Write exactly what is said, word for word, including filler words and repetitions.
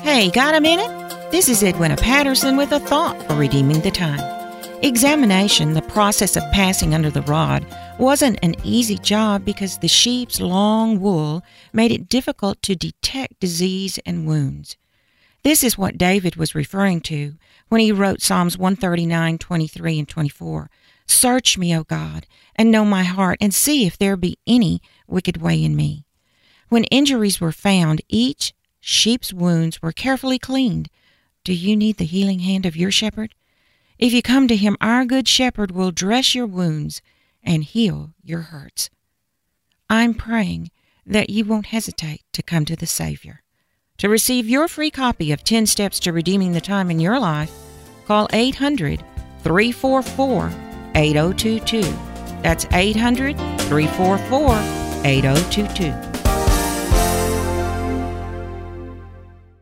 Hey, got a minute? This is Edwina Patterson with a thought for redeeming the time. Examination, the process of passing under the rod, wasn't an easy job because the sheep's long wool made it difficult to detect disease and wounds. This is what David was referring to when he wrote Psalms one thirty-nine, twenty-three, and twenty-four. Search me, O God, and know my heart, and see if there be any wicked way in me. When injuries were found, each sheep's wounds were carefully cleaned. Do you need the healing hand of your shepherd? If you come to him, our good shepherd will dress your wounds and heal your hurts. I'm praying that you won't hesitate to come to the Savior. To receive your free copy of ten Steps to Redeeming the Time in Your Life, call eight hundred, three four four, eight oh two two. That's eight hundred, three four four, eight oh two two.